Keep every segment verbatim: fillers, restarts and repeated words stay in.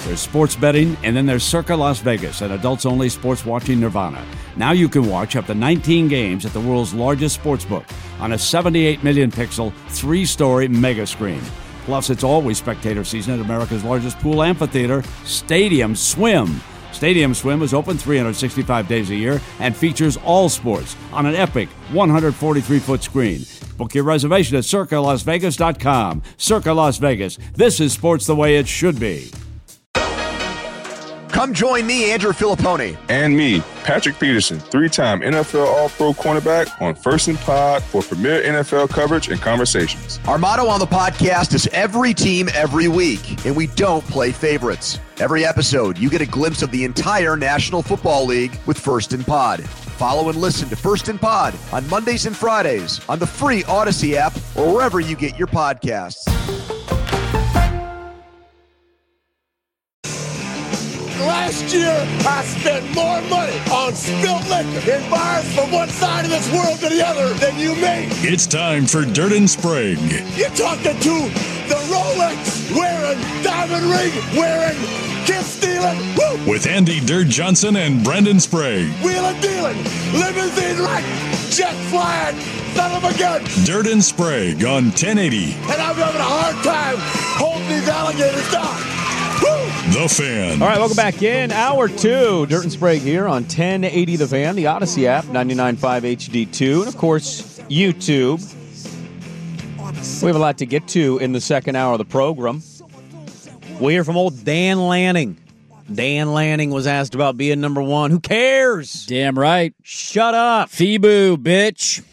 There's sports betting, and then there's Circa Las Vegas, an adults-only sports watching nirvana. Now you can watch up to nineteen games at the world's largest sportsbook on a seventy-eight million pixel, three-story mega screen. Plus, it's always spectator season at America's largest pool amphitheater, Stadium Swim. Stadium Swim is open three hundred sixty-five days a year and features all sports on an epic one hundred forty-three foot screen. Book your reservation at circa las vegas dot com. Circa Las Vegas. This is sports the way it should be. Come join me, Andrew Filippone. And me, Patrick Peterson, three-time N F L All-Pro cornerback on First and Pod for premier N F L coverage and conversations. Our motto on the podcast is every team, every week, and we don't play favorites. Every episode, you get a glimpse of the entire National Football League with First and Pod. Follow and listen to First and Pod on Mondays and Fridays on the free Odyssey app or wherever you get your podcasts. Last year, I spent more money on spilt liquor in bars from one side of this world to the other than you made. It's time for Dirt and Sprague. You're talking to the Rolex wearing, diamond ring wearing, kiss stealing, woo! With Andy Dirt Johnson and Brendan Sprague. Wheeling dealing, limousine right, jet flying, son of a gun. Dirt and Sprague on ten eighty. And I'm having a hard time holding these alligators down. The Fan. All right, welcome back in. Hour two. Dirt and Sprague here on ten eighty The Fan, the Odyssey app, ninety-nine point five H D two, and, of course, YouTube. We have a lot to get to in the second hour of the program. We'll hear from old Dan Lanning. Dan Lanning was asked about being number one. Who cares? Damn right. Shut up. Feeboo, bitch.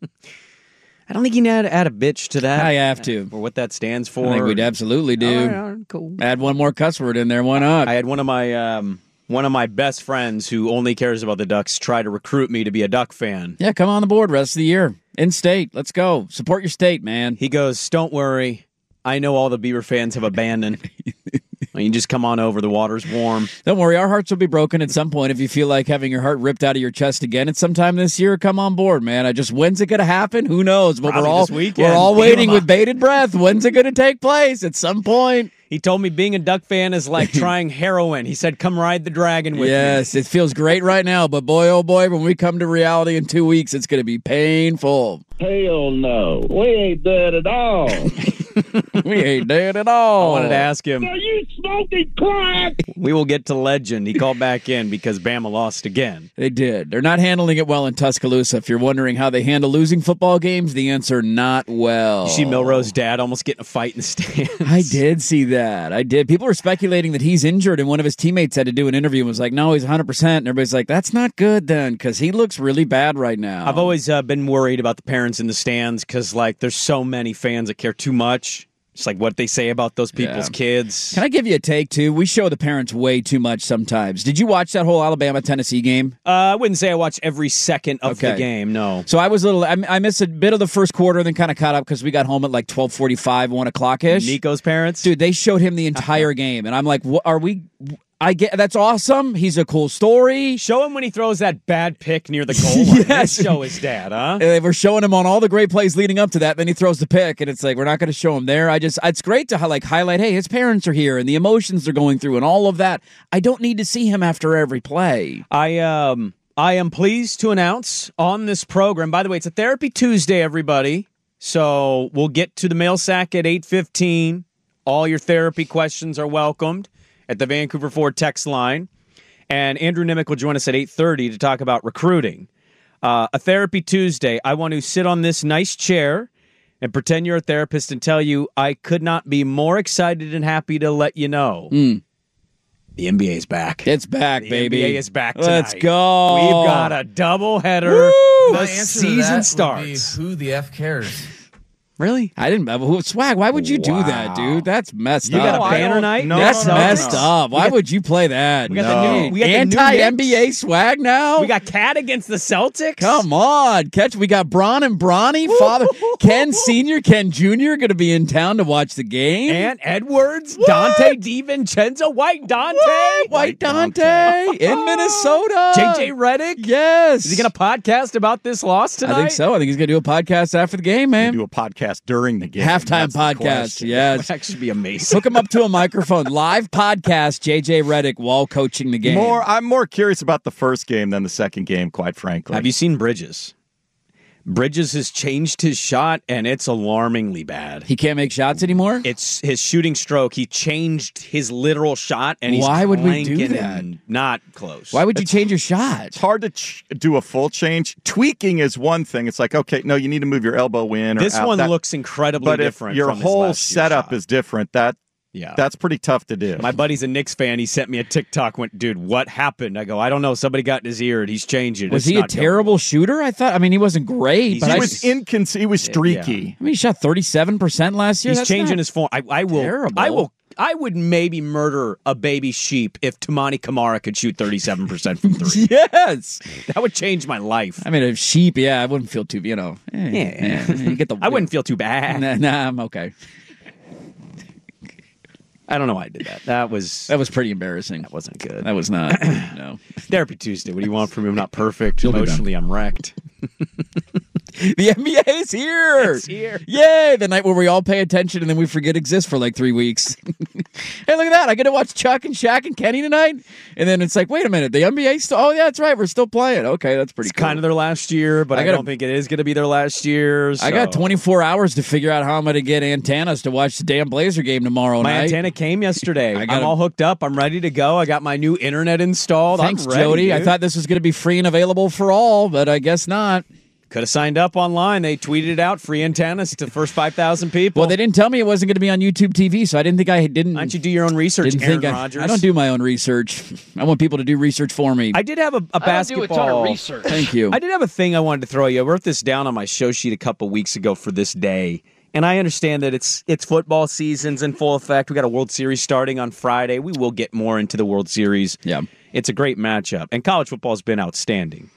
I don't think you need to add a bitch to that. I have to. Or what that stands for. I think we'd absolutely do. All right, all right, cool. Add one more cuss word in there. Why not? I had one of my um, one of my best friends who only cares about the Ducks try to recruit me to be a Duck fan. Yeah, come on the board rest of the year. In state. Let's go. Support your state, man. He goes, don't worry. I know all the Beaver fans have abandoned. You can just come on over. The water's warm. Don't worry. Our hearts will be broken at some point if you feel like having your heart ripped out of your chest again at some time this year. Come on board, man. I just when's it going to happen? Who knows? But Probably we're all this weekend. we're all waiting with bated breath. When's it going to take place? At some point. He told me being a Duck fan is like trying heroin. He said, come ride the dragon with yes, me. Yes, it feels great right now, but boy, oh boy, when we come to reality in two weeks, it's going to be painful. Hell no. We ain't dead at all. We ain't dead at all. I wanted to ask him. Are you smoking crack? We will get to legend. He called back in because Bama lost again. They did. They're not handling it well in Tuscaloosa. If you're wondering how they handle losing football games, the answer, not well. You see Milrose's dad almost getting a fight in the stands? I did see that. I did. People were speculating that he's injured, and one of his teammates had to do an interview and was like, no, he's one hundred percent. And everybody's like, that's not good then, because he looks really bad right now. I've always uh, been worried about the parents in the stands because, like, there's so many fans that care too much. It's like what they say about those people's yeah. kids. Can I give you a take, too? We show the parents way too much sometimes. Did you watch that whole Alabama-Tennessee game? Uh, I wouldn't say I watched every second of okay. the game, no. So I was a little, I, I missed a bit of the first quarter, then kind of caught up because we got home at like twelve forty-five, one o'clock-ish. Nico's parents? Dude, they showed him the entire game, and I'm like, what, are we... I get that's awesome. He's a cool story. Show him when he throws that bad pick near the goal line. yes. Let's show his dad, huh? They were showing him on all the great plays leading up to that. Then he throws the pick, and it's like we're not going to show him there. I just it's great to like highlight. Hey, his parents are here, and the emotions they're going through, and all of that. I don't need to see him after every play. I um I am pleased to announce on this program. By the way, it's a Therapy Tuesday, everybody. So we'll get to the mail sack at eight fifteen. All your therapy questions are welcomed at the Vancouver Ford text line. And Andrew Nimick will join us at eight thirty to talk about recruiting. Uh, a Therapy Tuesday. I want to sit on this nice chair and pretend you're a therapist and tell you I could not be more excited and happy to let you know. Mm. The N B A is back. It's back, the baby. N B A is back tonight. Let's go. We've got a doubleheader. The season starts. Who the F cares? Really? I didn't. Who, Swag, why would you wow. do that, dude? That's messed you up. You got a banner night? No, That's no, no, messed no. up. Why got, would you play that? We got no. the new, we got Anti-N B A swag now? We got Cat against the Celtics? Come on. Catch. We got Bron and Bronny. Father Ken Senior, Ken Junior going to be in town to watch the game. And Edwards, what? Dante DiVincenzo, White Dante. What? White Dante, Dante. in Minnesota. J J Redick. Yes. Is he going to podcast about this loss tonight? I think so. I think he's going to do a podcast after the game, man. Do a podcast podcast during the game. Halftime That's the podcast, question. yes. That would actually be amazing. Hook him up to a microphone. Live podcast, J J Redick while coaching the game. More, I'm more curious about the first game than the second game, quite frankly. Have you seen Bridges? Bridges has changed his shot, and it's alarmingly bad. He can't make shots anymore? It's his shooting stroke. He changed his literal shot, and he's Why would we do clanking that? and not close. Why would you change your shot? It's hard to ch- do a full change. Tweaking is one thing. It's like, okay, no, you need to move your elbow in. Or This out. one That, looks incredibly but different. if your from his whole last year's setup shot. is different, that Yeah. that's pretty tough to do. My buddy's a Knicks fan. He sent me a TikTok. Went, dude, what happened? I go, I don't know. Somebody got in his ear and he's changed it. Was It's he a not terrible going. shooter? I thought, I mean, he wasn't great, He's- but he I, was incons- He was streaky. Yeah. I mean, he shot thirty-seven percent last year. He's That's changing not his form. I, I will. terrible. I will. I would maybe murder a baby sheep if Tamani Kamara could shoot thirty-seven percent from three. Yes. That would change my life. I mean, a sheep, yeah, I wouldn't feel too, you know. eh, Yeah. eh, you get the. I wouldn't feel too bad. Nah, nah, I'm okay. I don't know why I did that. That was That was pretty embarrassing. that wasn't good. That was not. No. Therapy Tuesday. What do you want from me? I'm not perfect. You'll be Emotionally, I'm wrecked. The N B A is here. It's here. Yay! The night where we all pay attention and then we forget exists for like three weeks. Hey, look at that. I get to watch Chuck and Shaq and Kenny tonight. And then it's like, wait a minute. The N B A still, oh, yeah, that's right. We're still playing. Okay, that's pretty It's cool. kind of their last year, but I I, gotta- don't think it is going to be their last year. I got so- twenty-four hours to figure out how I'm going to get antennas to watch the damn Blazer game tomorrow My night. antenna came yesterday. I gotta- I'm all hooked up. I'm ready to go. I got my new internet installed. Thanks, I'm ready, Jody. I dude. thought this was going to be free and available for all, but I guess not. Could have signed up online. They tweeted it out, free antennas to the first five thousand people. Well, they didn't tell me it wasn't going to be on YouTube T V, so I didn't think I didn't. Why don't you do your own research, didn't Aaron think I, Rodgers? I don't do my own research. I want people to do research for me. I did have a, a basketball. research. Thank you. I did have a thing I wanted to throw you. I wrote this down on my show sheet a couple weeks ago for this day. And I understand that it's it's football season's in full effect. We got a World Series starting on Friday. We will get more into the World Series. Yeah. It's a great matchup. And college football has been outstanding.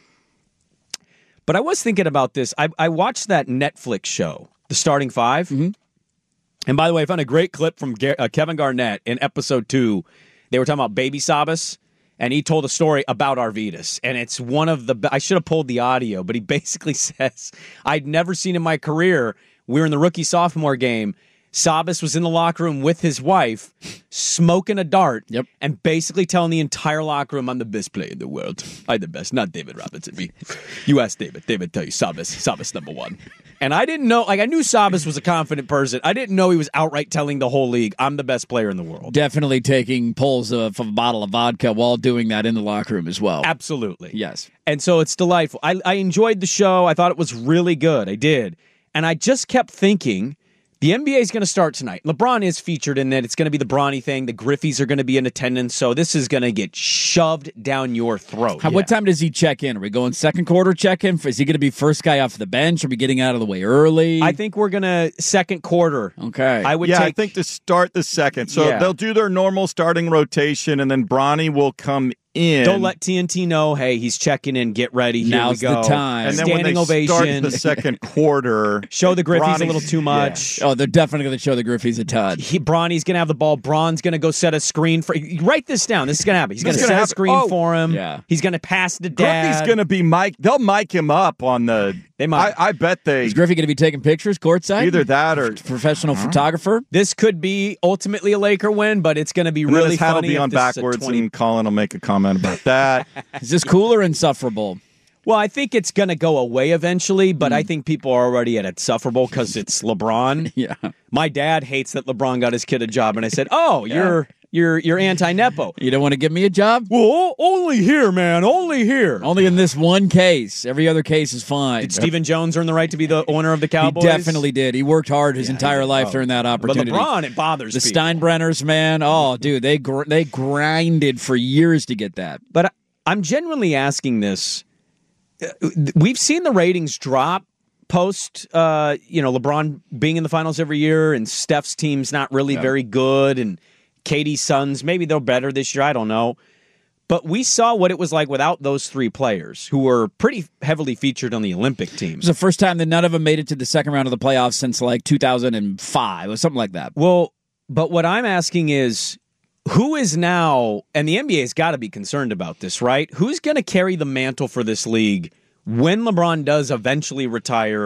But I was thinking about this. I, I watched that Netflix show, The Starting Five. Mm-hmm. And by the way, I found a great clip from Gar- uh, Kevin Garnett in episode two. They were talking about Baby Sabas, and he told a story about Arvidas. And it's one of the... I should have pulled the audio, but he basically says, I'd never seen in my career, we were in the rookie-sophomore game, Sabas was in the locker room with his wife, smoking a dart, Yep. and basically telling the entire locker room, I'm the best player in the world. I'm the best, not David Robinson. Me. You ask David. David tell you Sabas. Sabas number one. And I didn't know, like, I knew Sabas was a confident person. I didn't know he was outright telling the whole league, I'm the best player in the world. Definitely taking pulls of a bottle of vodka while doing that in the locker room as well. Absolutely. Yes. And so it's delightful. I, I enjoyed the show. I thought it was really good. I did. And I just kept thinking, the N B A is going to start tonight. LeBron is featured in it. It's going to be the Bronny thing. The Griffies are going to be in attendance. So this is going to get shoved down your throat. How, What time does he check in? Are we going second quarter check in? Is he going to be first guy off the bench? Are we getting out of the way early? I think we're going to second quarter. Okay. I would yeah, take, I think to start the second. So Yeah. they'll do their normal starting rotation, and then Bronny will come in. Don't let T N T know, hey, he's checking in. Get ready. Here Now's we go. the time. And then Standing when they start ovation. the second quarter, Show the Griffies a Bronny's- little too much. Oh, they're definitely going to show the Griffies a ton. He, Bronny's going to have the ball. Braun's going to go set a screen for. Write this down. This is going to happen. He's going This to is set gonna a happen. screen Oh, for him. yeah. He's going to pass to dad. Griffey's going to be mic. They'll mic him up on the. They might. I, I bet they Is Griffey going to be taking pictures courtside? either that or Professional photographer? This could be ultimately a Laker win, but it's going to be and then really his hat will funny. be if on this is a backwards, twenty and Colin will make a comment about that. Is this cool or insufferable? Well, I think it's going to go away eventually, but Hmm. I think people are already at insufferable because it's LeBron. Yeah. My dad hates that LeBron got his kid a job, and I said, "Oh, you're you're you're anti-nepo." You don't want to give me a job? Well, only here, man. Only here. Only in this one case. Every other case is fine. Did Stephen Jones earn the right to be the owner of the He Cowboys? definitely did. He worked hard his entire life Oh. during that But opportunity. LeBron, it bothers the people. Steinbrenners, man. Oh, dude, they gr- they grinded for years to get that. But I- I'm genuinely asking this. Uh, We've seen the ratings drop post, uh, you know, LeBron being in the finals every year, and Steph's team's not really very good, and Katie's Suns, maybe they're better this year. I don't know. But we saw what it was like without those three players, who were pretty heavily featured on the Olympic It was teams. the first time that none of them made it to the second round of the playoffs since like two thousand five or something like that. Well, but what I'm asking is, who is now, and the N B A's got to be concerned about this, right? Who's going to carry the mantle for this league when LeBron does eventually retire,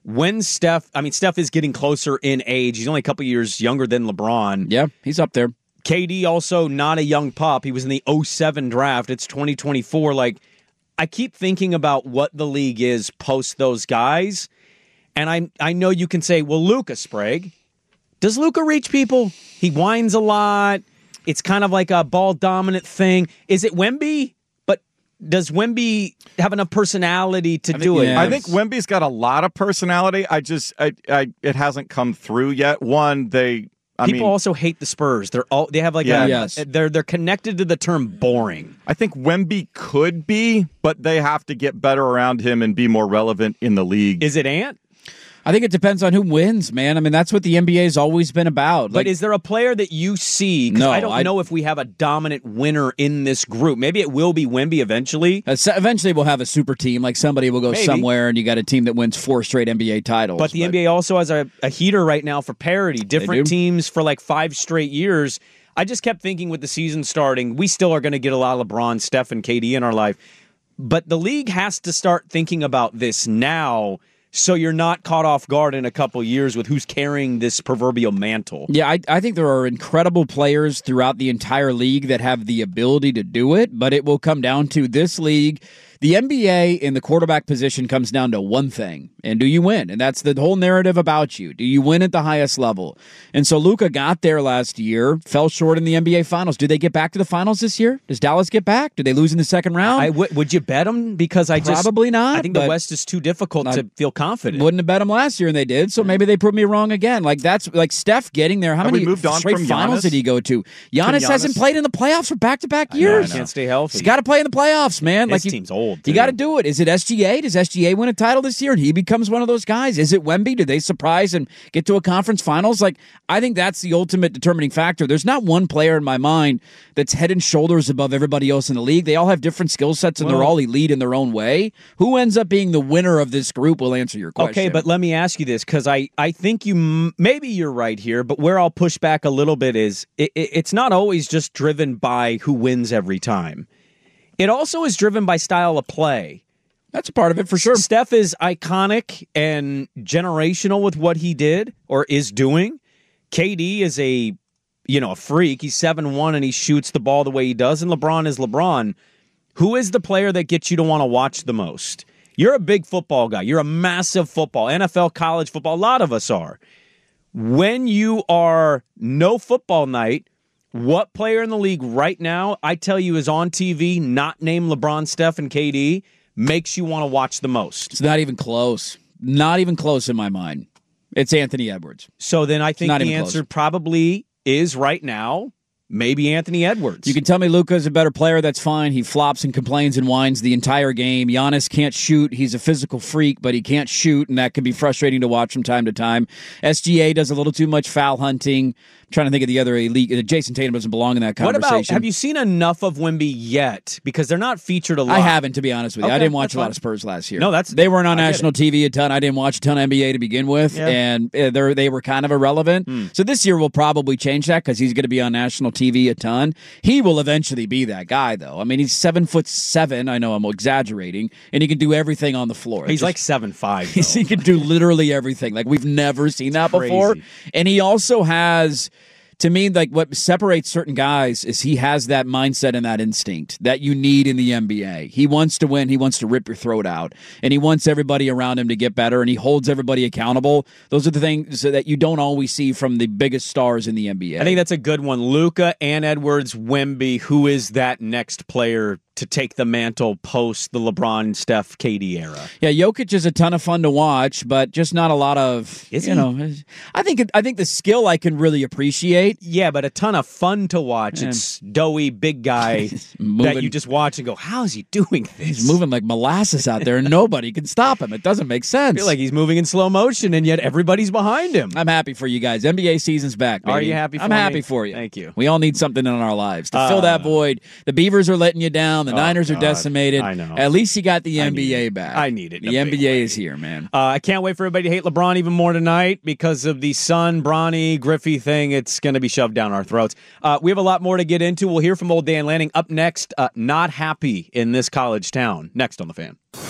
when Steph, I mean, Steph is getting closer in age. He's only a couple years younger than LeBron. Yeah, he's up there. K D also not a young pup. He was in the oh seven draft. It's twenty twenty-four. Like, I keep thinking about what the league is post those guys, and I I know you can say, well, Luka, Sprague. Does Luka reach people? He whines a lot. It's kind of like a ball-dominant thing. Is it Wemby? But does Wemby have enough personality to think, do it? yeah. I think Wemby's got a lot of personality. I just, I, I, it hasn't come through yet. One, they... I People mean, also hate the Spurs. They're all they have like Yeah. a, Yes. they're they're connected to the term boring. I think Wemby could be, but they have to get better around him and be more relevant in the league. Is it Ant? I think it depends on who wins, man. I mean, that's what the N B A has always been about. But Like, is there a player that you see? 'Cause No, I don't I- know if we have a dominant winner in this group. Maybe it will be Wemby eventually. uh, so- eventually we'll have a super team. Like somebody will go Maybe. somewhere, and you got a team that wins four straight N B A titles. But the N B A also has a, a heater right now for parity. Different do. teams for like five straight years. I just kept thinking with the season starting, we still are going to get a lot of LeBron, Steph, and K D in our life. But the league has to start thinking about this now, so you're not caught off guard in a couple years with who's carrying this proverbial mantle. Yeah, I, I think there are incredible players throughout the entire league that have the ability to do it, but it will come down to this league. The N B A in the quarterback position comes down to one thing, and do you win? And that's the whole narrative about you. Do you win at the highest level? And so Luka got there last year, fell short in the N B A Finals. Do they get back to the Finals this year? Does Dallas get back? Do they lose in the second round? I w- would you bet them? Because I just Probably not, I think the but West is too difficult I to feel confident. Wouldn't have bet them last year, and they did. So maybe they proved me wrong again. Like that's like Steph getting there. How Have many we moved on straight from finals Giannis? did he go to? Giannis, Giannis? hasn't played in the playoffs for back to back I years. know. Can't stay healthy. He's got to play in the playoffs, man. His like you, team's old. You too. got to do it. Is it S G A? Does S G A win a title this year and he becomes one of those guys? Is it Wemby? Do they surprise and get to a conference finals? Like, I think that's the ultimate determining factor. There's not one player in my mind that's head and shoulders above everybody else in the league. They all have different skill sets and Well- they're all elite in their own way. Who ends up being the winner of this group will answer your question. Okay, but let me ask you this, because I, I think you m- maybe you're right here, but where I'll push back a little bit is it, it, it's not always just driven by who wins every time. It also is driven by style of play. That's a part of it for sure. Steph is iconic and generational with what he did or is doing. K D is a, you know, a freak. He's seven one and he shoots the ball the way he does. And LeBron is LeBron. Who is the player that gets you to want to watch the most? You're a big football guy. You're a massive football, N F L, college football. A lot of us are. When you are no football night, what player in the league right now, I tell you, is on T V, not named LeBron, Steph, and K D, makes you want to watch the most? It's not even close. Not even close in my mind. It's Anthony Edwards. So then I think Not the even answer close. probably is right now, maybe Anthony Edwards. You can tell me Luka's a better player. That's fine. He flops and complains and whines the entire game. Giannis can't shoot. He's a physical freak, but he can't shoot, and that can be frustrating to watch from time to time. S G A does a little too much foul hunting. I'm trying to think of the other elite. Jason Tatum doesn't belong in that What conversation. about, have you seen enough of Wemby yet? Because they're not featured a lot. I haven't, to be honest with you. I Okay, didn't watch that's a lot fine. of Spurs last year. No, that's- they weren't on I get national it. T V a ton. I didn't watch a ton of N B A to begin with, Yeah. and uh, they they were kind of irrelevant. Hmm. So this year will probably change that because he's going to be on national T V a ton. He will eventually be that guy, though. I mean, he's seven foot seven. I know I'm exaggerating, and he can do everything on the floor. He's Just- like seven five. he can do literally everything. Like we've never seen that crazy. before. And he also has, to me, like what separates certain guys is he has that mindset and that instinct that you need in the N B A. He wants to win. He wants to rip your throat out. And he wants everybody around him to get better, and he holds everybody accountable. Those are the things that you don't always see from the biggest stars in the N B A. I think that's a good one. Luka and Edwards, Wemby. Who is that next player to take the mantle post the LeBron, Steph, K D era? Yeah, Jokic is a ton of fun to watch, but just not a lot of. Is you he? know, I think I think the skill I can really appreciate. Yeah, but a ton of fun to watch. Yeah. It's doughy, big guy that moving- you just watch and go, how is he doing this? He's moving like molasses out there, and nobody can stop him. It doesn't make sense. I feel like he's moving in slow motion, and yet everybody's behind him. I'm happy for you guys. N B A season's back, baby. Are you happy for I'm me? happy for you. Thank you. We all need something in our lives to Uh, fill that void. The Beavers are letting you down. The Oh, Niners are God. decimated. I know. At least you got the I N B A need it. back. I need it in The a N big B A way. is here, man. Uh, I can't wait for everybody to hate LeBron even more tonight because of the Sun, Bronny, Griffey thing. It's going to be shoved down our throats. Uh, we have a lot more to get into. We'll hear from old Dan Lanning up next. Uh, not happy in this college town. Next on The Fan.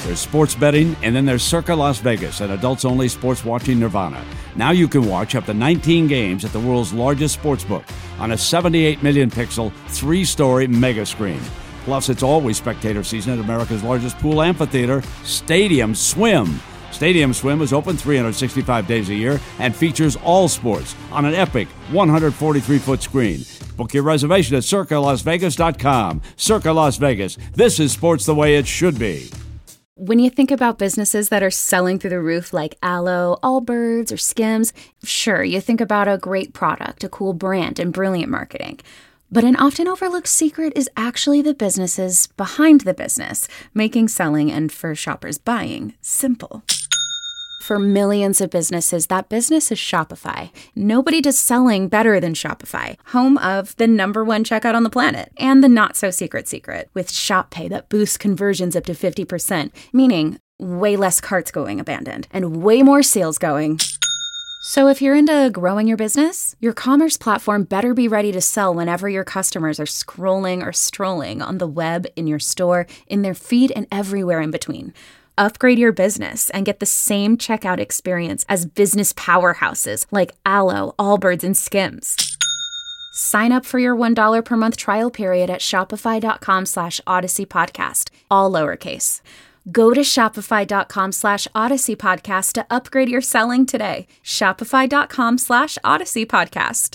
There's sports betting, and then there's Circa Las Vegas, an adults-only sports watching nirvana. Now you can watch up to nineteen games at the world's largest sportsbook on a seventy-eight million pixel, three-story mega screen. Plus, it's always spectator season at America's largest pool amphitheater, Stadium Swim. Stadium Swim is open three hundred sixty-five days a year and features all sports on an epic one hundred forty-three foot screen. Book your reservation at circa las vegas dot com. Circa Las Vegas. This is sports the way it should be. When you think about businesses that are selling through the roof like Aloe, Allbirds, or Skims, sure, you think about a great product, a cool brand, and brilliant marketing. But an often overlooked secret is actually the businesses behind the business, making selling and for shoppers buying simple. For millions of businesses, that business is Shopify. Nobody does selling better than Shopify, home of the number one checkout on the planet, and the not-so-secret secret, with Shop Pay that boosts conversions up to fifty percent, meaning way less carts going abandoned, and way more sales going. So if you're into growing your business, your commerce platform better be ready to sell whenever your customers are scrolling or strolling on the web, in your store, in their feed, and everywhere in between. Upgrade your business and get the same checkout experience as business powerhouses like Aloe, Allbirds, and Skims. Sign up for your one dollar per month trial period at shopify.com slash Odyssey Podcast, all lowercase. Go to shopify.com slash Odyssey Podcast to upgrade your selling today. Shopify.com slash Odyssey Podcast.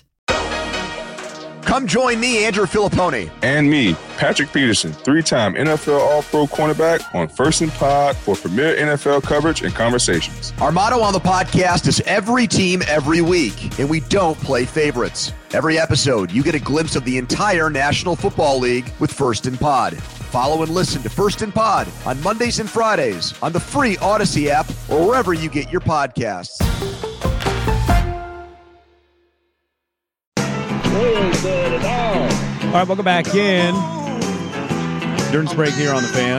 Come join me, Andrew Filipponi. And me, Patrick Peterson, three-time N F L All-Pro cornerback on First and Pod for premier N F L coverage and conversations. Our motto on the podcast is every team, every week, and we don't play favorites. Every episode, you get a glimpse of the entire National Football League with First and Pod. Follow and listen to First and Pod on Mondays and Fridays on the free Odyssey app or wherever you get your podcasts. All right, welcome back in. Durden Sprague here on the Fan.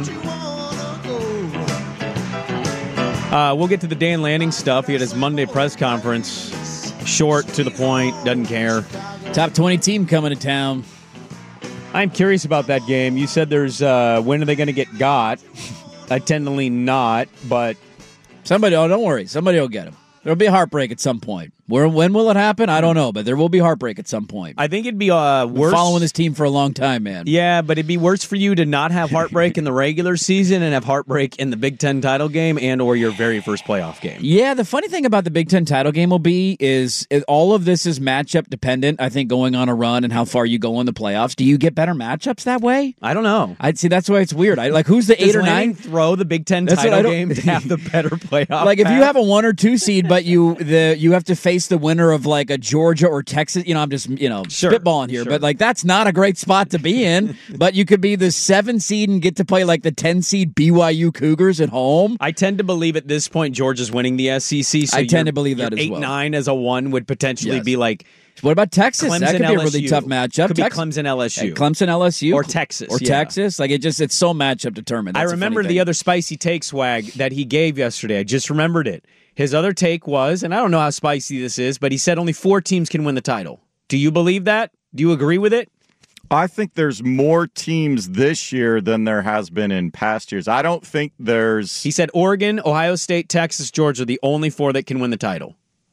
Uh, we'll get to the Dan Lanning stuff. He had his Monday press conference. Short, to the point, doesn't care. Top twenty team coming to town. I'm curious about that game. You said there's, uh, when are they going to get got? I tend to lean not, but... Somebody, oh, don't worry. Somebody will get him. There'll be a heartbreak at some point. Where, when will it happen? I don't know, but there will be heartbreak at some point. I think it'd be uh, worse. Been following this team for a long time, man. Yeah, but it'd be worse for you to not have heartbreak in the regular season and have heartbreak in the Big Ten title game and or your very first playoff game. Yeah, the funny thing about the Big Ten title game will be is, is all of this is matchup dependent, I think, going on a run and how far you go in the playoffs. Do you get better matchups that way? I don't know. I'd see that's why it's weird. I like who's the Does eight or Lanning nine? Throw the Big Ten That's title game to have the better playoff. Like if path? you have a one or two seed, but you the you have to face the winner of like a Georgia or Texas. You know, I'm just you know sure, spitballing here, sure. but like that's not a great spot to be in. But you could be the seven seed and get to play like the ten seed B Y U Cougars at home. I tend to believe at this point Georgia's winning the S E C. So I tend to believe that as eight, well. Eight nine as a one would potentially Yes. be like. What about Texas? Clemson, that could be L S U. a really tough matchup. Could Tex- be Clemson L S U. Hey, Clemson L S U or Texas or yeah. Texas. Like it just it's so matchup determined. That's I remember the other spicy take swag that he gave yesterday. I just remembered it. His other take was, and I don't know how spicy this is, but he said only four teams can win the title. Do you believe that? Do you agree with it? I think there's more teams this year than there has been in past years. I don't think there's... He said Oregon, Ohio State, Texas, Georgia, the only four that can win the title.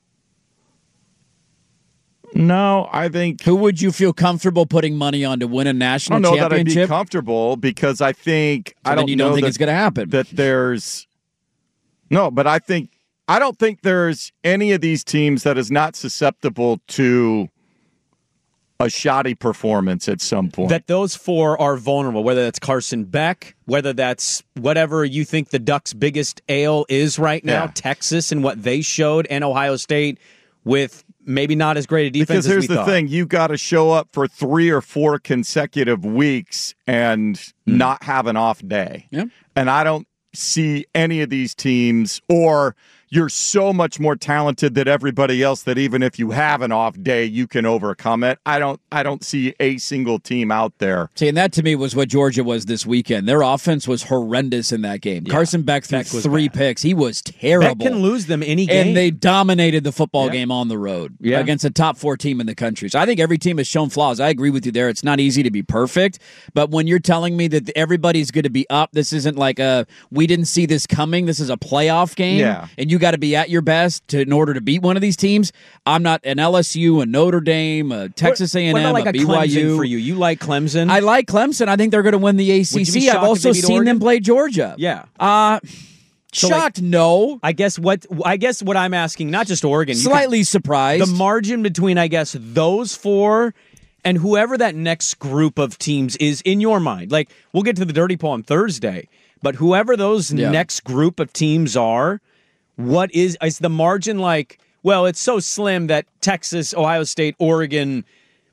No, I think... Who would you feel comfortable putting money on to win a national I don't know championship? that I'd be comfortable because I think... So I don't you don't know think that, it's going to happen. That there's... No, but I think... I don't think there's any of these teams that is not susceptible to a shoddy performance at some point. That those four are vulnerable, whether that's Carson Beck, whether that's whatever you think the Ducks' biggest ail is right now, Yeah. Texas and what they showed, and Ohio State with maybe not as great a defense Because as here's we the thought. thing, you got to show up for three or four consecutive weeks and mm. not have an off day. Yep. And I don't see any of these teams, or you're so much more talented than everybody else that even if you have an off day, you can overcome it. I don't I don't see a single team out there. See, and that to me was what Georgia was this weekend. Their offense was horrendous in that game. Yeah. Carson Beck threw three bad. picks. He was terrible. Beck can lose them any game. And they dominated the football yeah. game on the road yeah. against a top four team in the country. So I think every team has shown flaws. I agree with you there. It's not easy to be perfect. But when you're telling me that everybody's going to be up, this isn't like a, we didn't see this coming. This is a playoff game. Yeah. And you got to be at your best to, in order to beat one of these teams. I'm not an L S U, a Notre Dame, a Texas A and M, what about like a B Y U. Clemson for you? You like Clemson? I like Clemson. I think they're going to win the A C C. I've also seen Oregon? them play Georgia. Yeah. Uh, so shocked, like, no. I guess what I guess what I'm asking, not just Oregon. Slightly could, surprised. The margin between, I guess, those four and whoever that next group of teams is in your mind. Like, we'll get to the Dirty Poll on Thursday, but whoever those yeah. next group of teams are, what is is the margin like? Well, it's so slim that Texas, Ohio State, Oregon,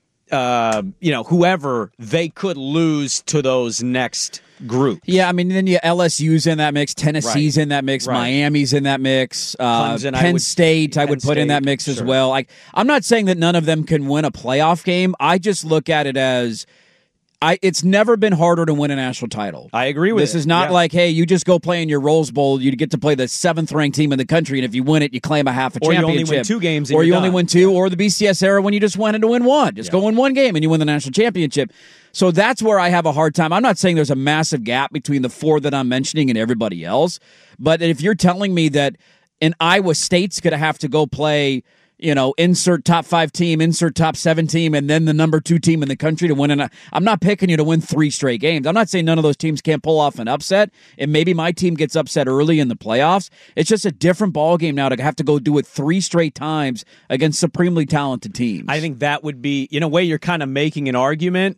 uh, you know, whoever, they could lose to those next groups. Yeah, I mean, then you L S U's in that mix, Tennessee's right. in that mix, right. Miami's in that mix, uh, Clemson, Penn I would, State I Penn would put State, in that mix sure. as well. Like, I'm not saying that none of them can win a playoff game. I just look at it as I. It's never been harder to win a national title. I agree with this. it. Is not yeah. like, hey, you just go play in your Rose Bowl, you get to play the seventh ranked team in the country, and if you win it, you claim a half a or championship. Or you only win two games, and or you're you done. only win two, yeah. or the B C S era when you just wanted to win one. Just yeah. go win one game and you win the national championship. So that's where I have a hard time. I'm not saying there's a massive gap between the four that I'm mentioning and everybody else, but if you're telling me that an Iowa State's going to have to go play, you know, insert top five team, insert top seven team, and then the number two team in the country to win. And I'm not picking you to win three straight games. I'm not saying none of those teams can't pull off an upset, and maybe my team gets upset early in the playoffs. It's just a different ballgame now to have to go do it three straight times against supremely talented teams. I think that would be, in a way, you're kind of making an argument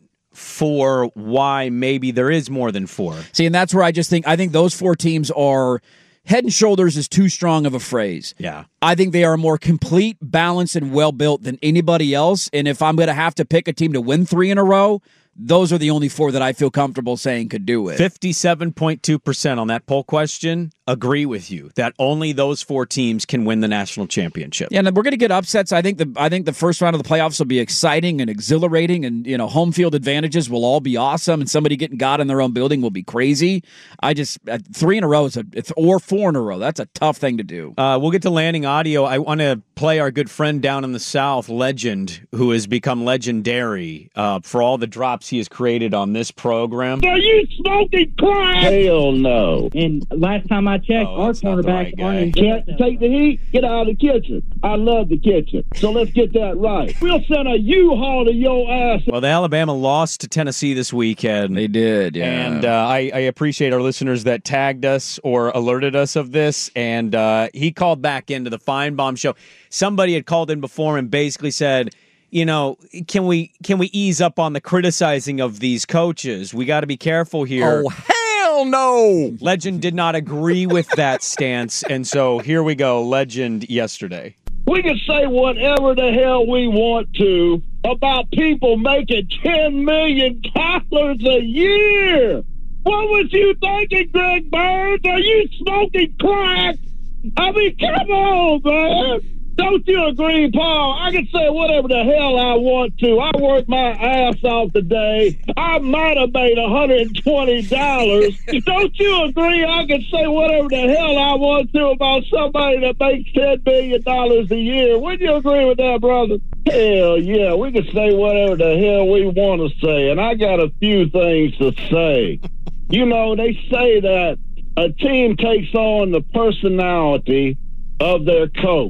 for why maybe there is more than four. See, and that's where I just think, I think those four teams are... Head and shoulders is too strong of a phrase. Yeah. I think they are more complete, balanced, and well-built than anybody else. And if I'm going to have to pick a team to win three in a row, those are the only four that I feel comfortable saying could do it. fifty-seven point two percent on that poll question agree with you that only those four teams can win the national championship. Yeah, and we're going to get upsets. I think the I think the first round of the playoffs will be exciting and exhilarating, and you know, home field advantages will all be awesome, and somebody getting God in their own building will be crazy. I just uh, three in a row is a or four in a row. That's a tough thing to do. Uh, we'll get to landing audio. I want to play our good friend down in the South, Legend, who has become legendary uh, for all the drops he has created on this program. Are you smoking crack? Hell no. And last time I checked, Oh, our that's not the cornerbacks right guy. aren't in Can't take the heat? Get out of the kitchen. I love the kitchen. So let's get that right. We'll send a U-Haul to your ass. Well, the Alabama lost to Tennessee this weekend. They did, yeah. And uh, I, I appreciate our listeners that tagged us or alerted us of this. And uh, he called back into the Feinbaum show. Somebody had called in before and basically said, you know, can we can we ease up on the criticizing of these coaches? We got to be careful here. Oh, hell no! Legend did not agree with that stance. And so here we go. Legend yesterday. We can say whatever the hell we want to about people making ten million dollars a year. What was you thinking, Greg Burns? Are you smoking crack? I mean, come on, man. Don't you agree, Paul? I can say whatever the hell I want to. I worked my ass off today. I might have made one hundred twenty dollars. Don't you agree I can say whatever the hell I want to about somebody that makes ten million dollars a year? Wouldn't you agree with that, brother? Hell yeah, we can say whatever the hell we want to say. And I got a few things to say. You know, they say that a team takes on the personality of their coach.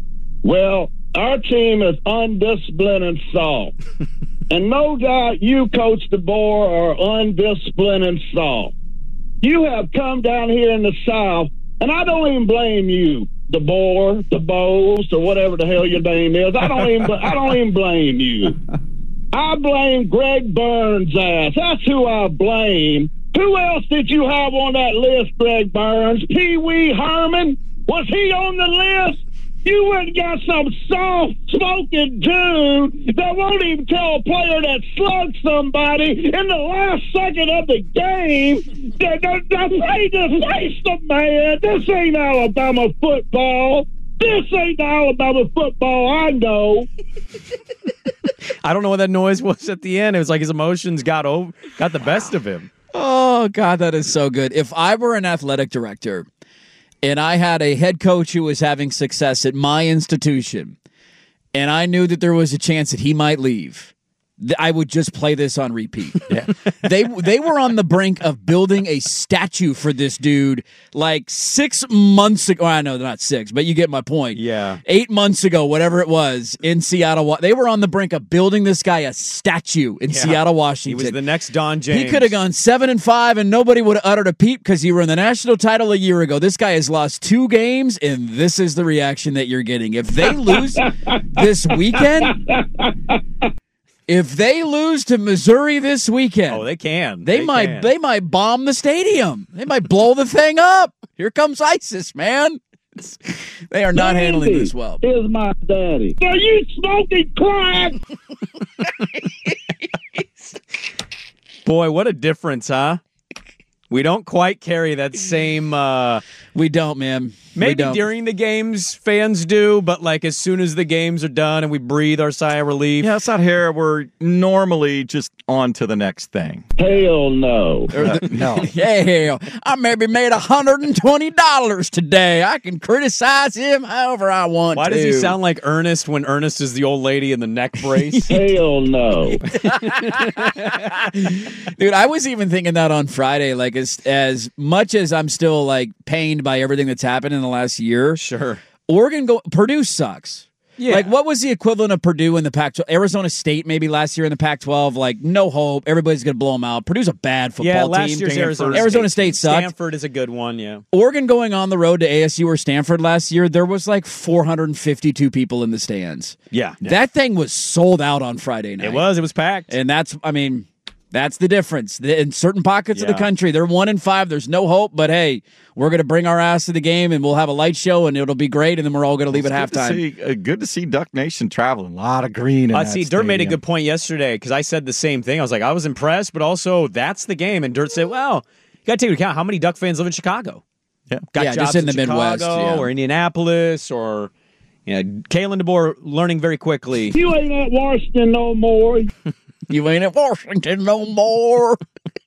Well, our team is undisciplined and soft. And no doubt you, Coach DeBoer, are undisciplined and soft. You have come down here in the South, and I don't even blame you, DeBoer, DeBose, or whatever the hell your name is. I don't even, I don't even blame you. I blame Greg Burns' ass. That's who I blame. Who else did you have on that list, Greg Burns? Pee Wee Herman? Was he on the list? You went and got some soft-smoking dude that won't even tell a player that slugged somebody in the last second of the game Hey, this face the man. This ain't Alabama football. This ain't Alabama football, I know. I don't know what that noise was at the end. It was like his emotions got over, got the best of him. Oh, God, that is so good. If I were an athletic director and I had a head coach who was having success at my institution and I knew that there was a chance that he might leave, I would just play this on repeat. Yeah. they they were on the brink of building a statue for this dude like six months ago. I know they're not six, but you get my point. Yeah. Eight months ago, whatever it was, in Seattle. They were on the brink of building this guy a statue in Yeah. Seattle, Washington. He was the next Don James. He could have gone seven and five, and nobody would have uttered a peep because he were in the national title a year ago. This guy has lost two games, and this is the reaction that you're getting. If they lose this weekend... If they lose to Missouri this weekend, oh, they can. They, they might. can. They might bomb the stadium. They might blow the thing up. Here comes ISIS, man. They are not Randy handling this well. Is my daddy? Are you smoking crack? Boy, what a difference, huh? We don't quite carry that same. Uh, we don't, man. Maybe don't. during the games, fans do, but like as soon as the games are done and we breathe our sigh of relief. Yeah, it's not here. We're normally just on to the next thing. Hell no. Uh, no. Yeah, I maybe made one hundred twenty dollars today. I can criticize him however I want Why to. does he sound like Ernest when Ernest is the old lady in the neck brace? Hell no. Dude, I was even thinking that on Friday, like as as much as I'm still like pained by everything that's happened in the last year. Sure. Oregon go Purdue sucks. Yeah. Like, what was the equivalent of Purdue in the Pac twelve? Arizona State maybe last year in the Pac twelve. Like, no hope. Everybody's going to blow them out. Purdue's a bad football yeah, team. last year's Stanford. Arizona, Arizona State, State sucked. Stanford is a good one, yeah. Oregon going on the road to A S U or Stanford last year, there was like four hundred fifty-two people in the stands. Yeah. yeah. That thing was sold out on Friday night. It was. It was packed. And that's, I mean... That's the difference. In certain pockets yeah. of the country, they're one and five. There's no hope, but hey, we're going to bring our ass to the game, and we'll have a light show, and it'll be great, and then we're all going to leave it's at good halftime. To see, uh, good to see Duck Nation traveling. A lot of green. In I that see. Dirt stadium. made a good point yesterday because I said the same thing. I was like, I was impressed, but also that's the game. And Dirt said, well, you got to take into account how many Duck fans live in Chicago. Yeah, got yeah, jobs just in the Chicago Midwest, yeah. or Indianapolis or. You know, Kalen DeBoer learning very quickly. You ain't at Washington no more. You ain't at Washington no more.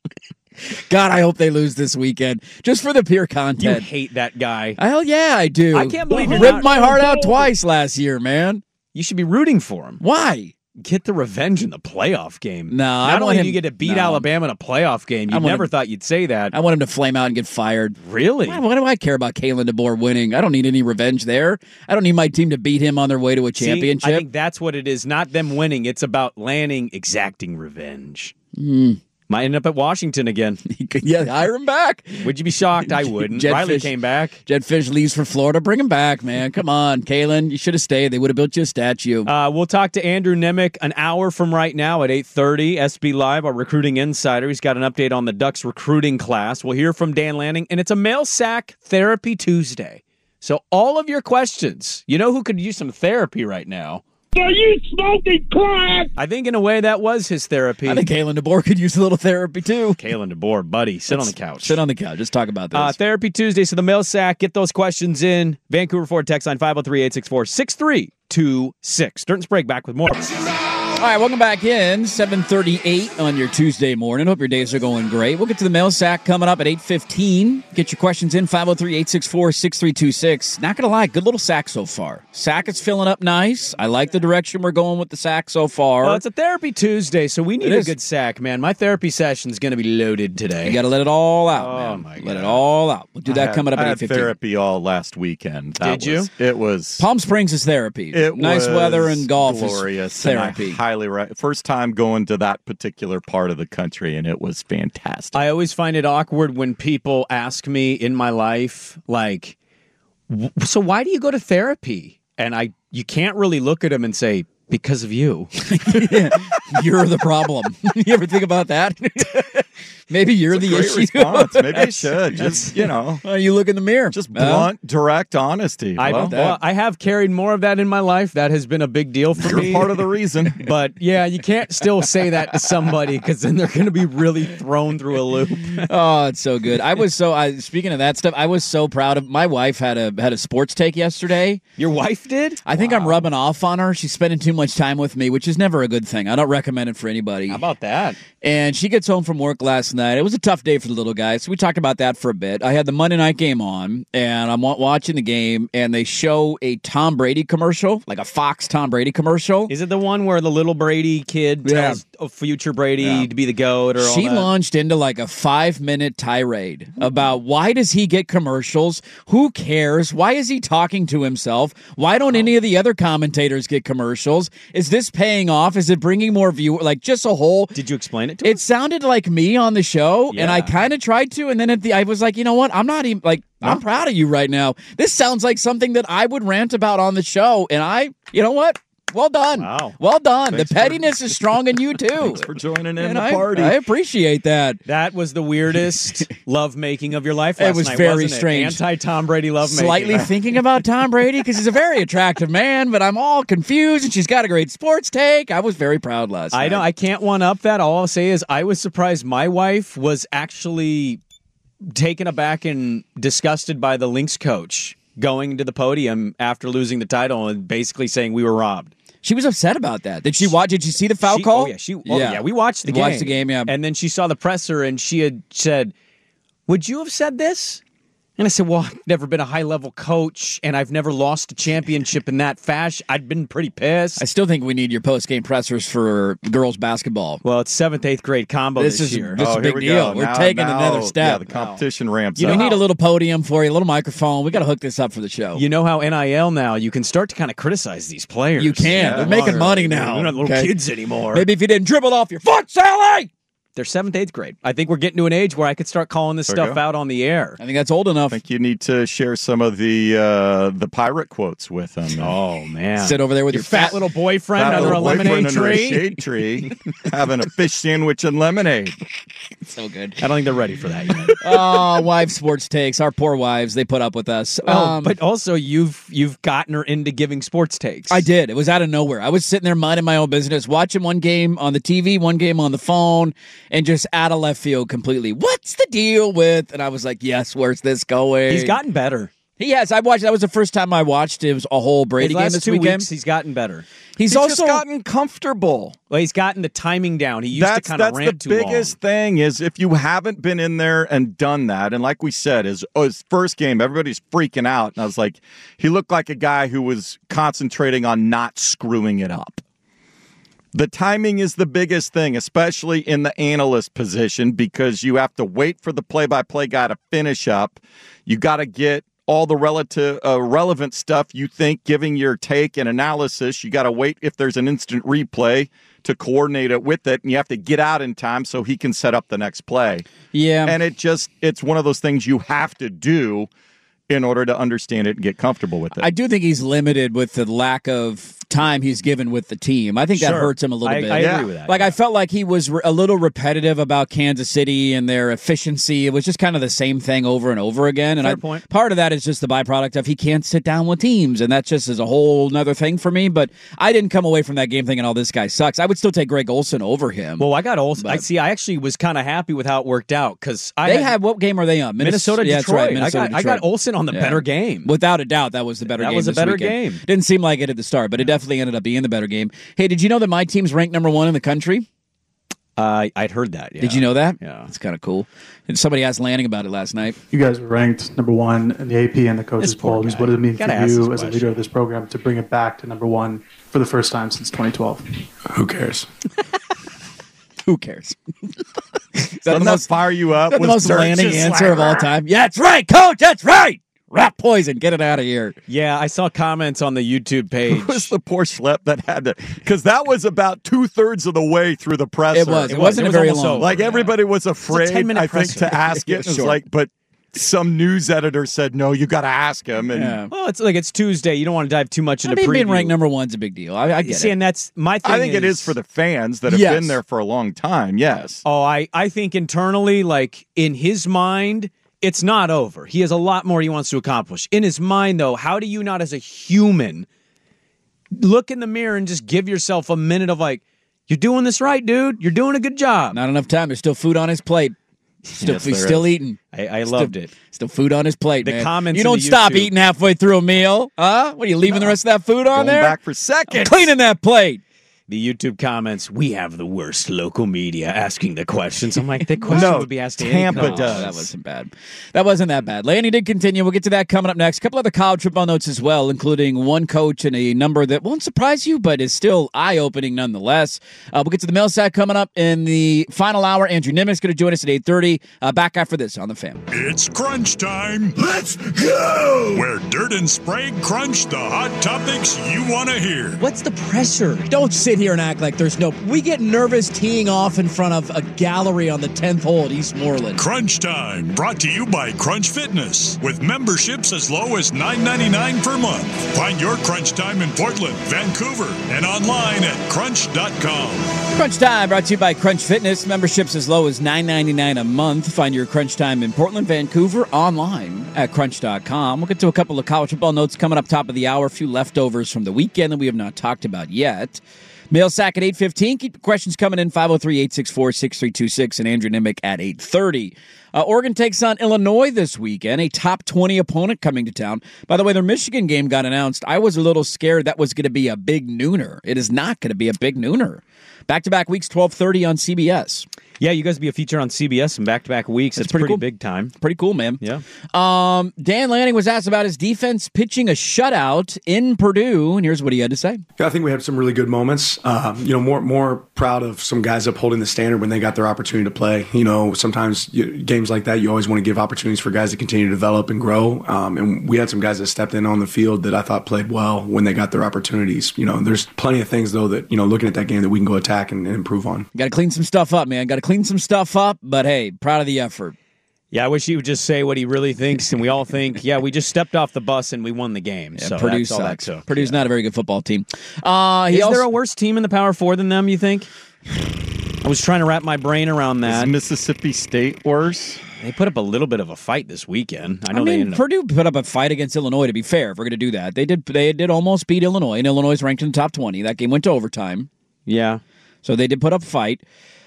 God, I hope they lose this weekend just for the pure You content. hate that guy. Hell yeah, I do. I can't believe he you're ripped not- my heart out twice last year, man. You should be rooting for him. Why? Get the revenge in the playoff game. No, Not I want only do him- you get to beat no. Alabama in a playoff game, I you want never him- thought you'd say that. I want him to flame out and get fired. Really? Why, why do I care about Kalen DeBoer winning? I don't need any revenge there. I don't need my team to beat him on their way to a See, championship. I think that's what it is. Not them winning. It's about Lanning exacting revenge. Mm. Might end up at Washington again. Yeah, hire him back. Would you be shocked? I wouldn't. Jed Riley Fish- came back. Jed Fish leaves for Florida. Bring him back, man. Come on, Kalen. You should have stayed. They would have built you a statue. Uh, we'll talk to Andrew Nemick an hour from right now at eight thirty. S B Live, our recruiting insider. He's got an update on the Ducks recruiting class. We'll hear from Dan Lanning, and it's a Mail Sack Therapy Tuesday. So all of your questions, you know who could use some therapy right now? Are you smoking crack? I think in a way that was his therapy. I think Kalen DeBoer could use a little therapy, too. Kalen DeBoer, buddy, sit Let's on the couch. Sit on the couch. Let's talk about this. Uh, Therapy Tuesday, so the Mail Sack, get those questions in. Vancouver Ford text line five oh three, eight six four, six three two six. Dirt and Sprague back with more. All right, welcome back in. seven thirty-eight on your Tuesday morning. Hope your days are going great. We'll get to the Mail Sack coming up at eight fifteen. Get your questions in, five oh three, eight six four, six three two six. Not going to lie, good little sack so far. Sack is filling up nice. I like the direction we're going with the sack so far. Well, it's a Therapy Tuesday, so we need It a is. good sack, man. My therapy session's going to be loaded today. You got to let it all out, Oh, man. my Let God. it all out. We'll do I that had- coming up I at had eight fifteen. therapy all last weekend. That Did you? was- It was Palm Springs is therapy. It nice was weather and golf glorious. is and I therapy. highly re- first time going to that particular part of the country, and it was fantastic. I always find it awkward when people ask me in my life, like, "W- so why do you go to therapy? And I, you can't really look at them and say, because of you. You're the problem. You ever think about that? Maybe you're It's a the great issue. response. Maybe I should. Just, you know. Well, you look in the mirror. Just blunt, direct honesty. I, Love well, that. I have carried more of that in my life. That has been a big deal for You're me. part of the reason. But yeah, you can't still say that to somebody because then they're going to be really thrown through a loop. Oh, it's so good. I was so. I, speaking of that stuff, I was so proud of my wife. Had a had a sports take yesterday. Your wife did? I think I'm rubbing off on her. She's spending too much time with me, which is never a good thing. I don't recommend it for anybody. How about that? And she gets home from work last night. It was a tough day for the little guy, so we talked about that for a bit. I had the Monday night game on, and I'm wa- watching the game, and they show a Tom Brady commercial, like a Fox Tom Brady commercial. Is it the one where the little Brady kid tells a future Brady Yeah. to be the GOAT or all She that? launched into like a five minute tirade about why does he get commercials? Who cares? Why is he talking to himself? Why don't any of the other commentators get commercials? Is this paying off? Is it bringing more viewers? Like just a whole. Did you explain it to It sounded like me on the show, and I Yeah. kind of tried to, and then at the I was like, you know what? I'm not even like I'm proud of you right now. This sounds like something that I would rant about on the show, and I, you know what? Well done. Wow. Well done. Thanks the for- pettiness is strong in you too. Thanks for joining in And the I, party. I appreciate that. That was the weirdest love making of your life It last was night, very wasn't it? strange. Anti Tom Brady love making. Slightly thinking about Tom Brady because he's a very attractive man, but I'm all confused, and she's got a great sports take. I was very proud last I night. don't. I can't one up that. All I'll say is I was surprised. My wife was actually taken aback and disgusted by the Lynx coach going to the podium after losing the title and basically saying we were robbed. She was upset about that. Did she watch? Did you see the foul She- call? Oh yeah, she. Oh yeah. we watched the We game. Watched the game, yeah. And then she saw the presser, and she had said, "Would you have said this?" And I said, "Well, I've never been a high level coach, and I've never lost a championship in that fashion. I'd been pretty pissed." I still think we need your post game pressers for girls basketball. Well, it's seventh, eighth grade combo This this, is- year. this is a Oh, big here we deal. go. We're Now- taking now- another step. Yeah, the competition ramps You up. know, we need a little podium for you, a little microphone. We got to hook this up for the show. You know how N I L now, you can start to kind of criticize these players. You can. Yeah, They're making longer. money now. They're not little okay? kids anymore. Maybe if you didn't dribble off your foot, Sally! They're seventh, eighth grade. I think we're getting to an age where I could start calling this There you stuff go. out on the air. I think that's old enough. I think you need to share some of the uh, the pirate quotes with them. Oh, man. Sit over there with your your fat fat little boyfriend Fat under a little boyfriend lemonade under a tree. shade tree, having a fish sandwich and lemonade. So good. I don't think they're ready for that yet. Oh, wives sports takes. Our poor wives, they put up with us. Oh, Um, but also you've you've gotten her into giving sports takes. I did. It was out of nowhere. I was sitting there minding my own business, watching one game on the T V, one game on the phone, and just out of left field completely. What's the deal with? And I was like, yes, where's this going? He's gotten better. He has. I watched. That was the first time I watched. It was a whole Brady His game last this two weekend. weeks, he's gotten better. He's, He's also just gotten comfortable. Well, he's gotten the timing down. He used That's to kind of that's rant the too biggest thing is if you haven't been in there and done that, and like we said, his, his first game, everybody's freaking out, and I was like, he looked like a guy who was concentrating on not screwing it up. The timing is the biggest thing, especially in the analyst position, because you have to wait for the play-by-play guy to finish up. You got to get all the relative uh, relevant stuff you think, giving your take and analysis. You got to wait if there's an instant replay to coordinate it with it, and you have to get out in time so he can set up the next play. Yeah. And it just, it's one of those things you have to do in order to understand it and get comfortable with it. I do think he's limited with the lack of time he's given with the team. I think that Sure. hurts him a little I- bit. I Yeah. agree with that. Like, I felt like he was re- a little repetitive about Kansas City and their efficiency. It was just kind of the same thing over and over again. And Fair I, point. part of that is just the byproduct of he can't sit down with teams. And that just is a whole nother thing for me. But I didn't come away from that game thinking, oh, this guy sucks. I would still take Greg Olson over him. Well, I got Olson. I But- see. I actually was kind of happy with how it worked out because I they had had, what game are they on? Minnesota, yeah, that's Detroit. right, Minnesota, I got I got Detroit. Olson on the Yeah. better game. Without a doubt, that was the better That game. was a this better weekend. game. Didn't seem like it at the start, but it definitely ended up being the better game. Hey, did you know that my team's ranked number one in the country? Uh, I'd heard that. Yeah. Did you know that? Yeah. It's kind of cool. And somebody asked Lanning about it last night. You guys were ranked number one in the A P and the coaches This poor polls. guy. What does it mean Gotta for ask you this as a leader of this program to bring it back to number one for the first time since twenty twelve? Who cares? Who cares? Is that Doesn't the that most, fire you up? that the with most Dirk Lanning just answer like, of all time? Yeah, that's right, coach. That's right. Rat poison. Get it out of here. Yeah, I saw comments on the YouTube page. Who was the poor schlep that had to? Because that was about two thirds of the way through the presser. It was. It, It was. wasn't It a was very almost long. over. Like everybody was afraid, ten-minute I think, presser. to ask it. Yeah, It was sure. like, but some news editor said, no, you got to ask him. And Yeah. Well, it's like it's Tuesday. You don't want to dive too much I into mean, preview. being ranked number one's a big deal. I, I get See, it. and that's my thing. I think it is for the fans that have Yes. been there for a long time. Yes. Oh, I, I think internally, like in his mind, it's not over. He has a lot more he wants to accomplish. In his mind, though, how do you not, as a human, look in the mirror and just give yourself a minute of like, you're doing this right, dude. You're doing a good job. Not enough time. There's still food on his plate. Still, Yes, he's there still is. eating. I, I Still- loved it. Still food on his plate, The man. comments You in don't the stop YouTube- eating halfway through a meal, huh? What are you leaving the rest of that food on Going there? back for seconds. Cleaning that plate. The YouTube comments, we have the worst local media asking the questions. I'm like, the question No, would be asked to Tampa any coach. does. Oh, that wasn't bad. That wasn't that bad. Laney did continue. We'll get to that coming up next. A couple other college football notes as well, including one coach and a number that won't surprise you, but is still eye-opening nonetheless. Uh, we'll get to the mail sack coming up in the final hour. Andrew Nimitz going to join us at eight thirty. Uh, back after this on The Fan. It's crunch time. Let's go! Where Dirt and Sprague crunch the hot topics you want to hear. What's the pressure? Don't sit here and act like there's no. We get nervous teeing off in front of a gallery on the tenth hole at Eastmoreland. Crunch time, brought to you by Crunch Fitness, with memberships as low as nine ninety-nine per month. Find your Crunch Time in Portland, Vancouver, and online at crunch dot com. Crunch Time brought to you by Crunch Fitness. Memberships as low as nine ninety-nine a month. Find your Crunch Time in Portland, Vancouver, online at crunch dot com. We'll get to a couple of college football notes coming up top of the hour. A few leftovers from the weekend that we have not talked about yet. Mail sack at eight fifteen. Keep your questions coming in, five oh three, eight six four, six three two six, and Andrew Nimick at eight thirty. Uh, Oregon takes on Illinois this weekend, a top twenty opponent coming to town. By the way, their Michigan game got announced. I was a little scared that was going to be a big nooner. It is not going to be a big nooner. Back-to-back weeks, twelve thirty on C B S. Yeah, you guys will be a feature on C B S in back-to-back weeks. That's It's pretty pretty, cool. big time. Pretty cool, man. Yeah. Um, Dan Lanning was asked about his defense pitching a shutout in Purdue, and here's what he had to say. Yeah, I think we had some really good moments. Um, you know, more more proud of some guys upholding the standard when they got their opportunity to play. You know, sometimes you, games like that, you always want to give opportunities for guys to continue to develop and grow. Um, and we had some guys that stepped in on the field that I thought played well when they got their opportunities. You know, there's plenty of things, though, that, you know, looking at that game that we can go attack and, and improve on. Got to clean some stuff up, man. Got to clean some stuff up, but hey, proud of the effort. Yeah, I wish he would just say what he really thinks, and we all think, yeah, we just stepped off the bus and we won the game. Yeah, so Purdue that's all that sucks. took. Purdue's not a very good football team. Uh, he Is also, there a worse team in the Power Four than them, you think? I was trying to wrap my brain around that. Is Mississippi State worse? They put up a little bit of a fight this weekend. I know I they mean, ended up. Purdue put up a fight against Illinois, to be fair, if we're going to do that. They did They did almost beat Illinois, and Illinois is ranked in the top twenty. That game went to overtime. Yeah. So they did put up a fight.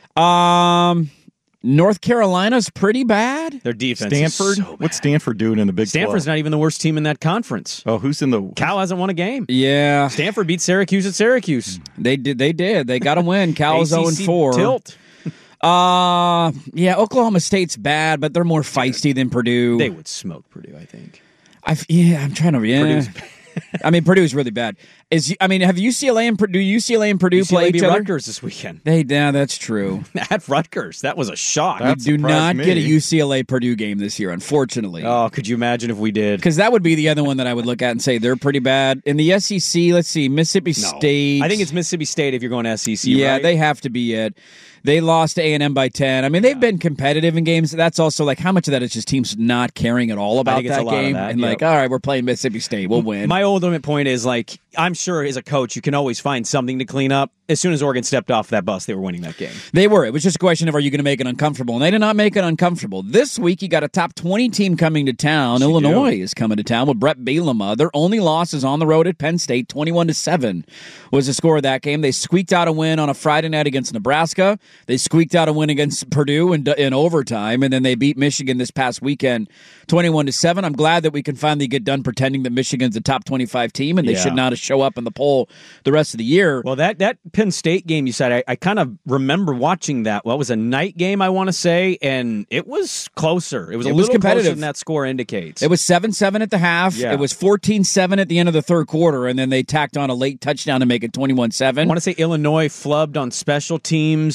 Um, North Carolina's pretty bad. Their defense Stanford? is so bad. What's Stanford doing in the Big Stanford's twelve? not even the worst team in that conference. Oh, who's in the... Cal hasn't won a game. Yeah. Stanford beat Syracuse at Syracuse. They did. They did. They got to win. Cal's A C oh C and four. Tilt. Uh, yeah, Oklahoma State's bad, but they're more feisty than Purdue. They would smoke Purdue, I think. I yeah, I'm trying to yeah. Purdue's I mean, Purdue's really bad. Is I mean, have U C L A and Purdue? U C L A and Purdue U C L A play beat each other? Rutgers this weekend. They, yeah, that's true. At Rutgers, that was a shock. We That do surprised not me. get a U C L A Purdue game this year, unfortunately. Oh, could you imagine if we did? Because that would be the other one that I would look at and say they're pretty bad. In the S E C, let's see, Mississippi No. State. I think it's Mississippi State if you're going to S E C. Yeah, right? they have to be it. They lost to A and M by ten. I mean, they've been competitive in games. That's also like how much of that is just teams not caring at all about think it's that a lot of game that, and yep. like, all right, we're playing Mississippi State, we'll win. My ultimate point is like, I'm sure as a coach, you can always find something to clean up. As soon as Oregon stepped off that bus, they were winning that game. They were. It was just a question of are you going to make it uncomfortable? And they did not make it uncomfortable. This week, you got a top twenty team coming to town. Yes, you Illinois do. is coming to town with Brett Bielema. Their only loss is on the road at Penn State. twenty-one to seven was the score of that game. They squeaked out a win on a Friday night against Nebraska. They squeaked out a win against Purdue in, in overtime, and then they beat Michigan this past weekend twenty-one to seven. I'm glad that we can finally get done pretending that Michigan's a top twenty-five team and they Yeah. should not show up in the poll the rest of the year. Well, that, that Penn State game you said, I, I kind of remember watching that. Well, it was a night game, I want to say, and it was closer. It was a It was little closer competitive. than that score indicates. It was seven seven at the half. Yeah. It was fourteen seven at the end of the third quarter, and then they tacked on a late touchdown to make it twenty-one I seven. want to say Illinois flubbed on special teams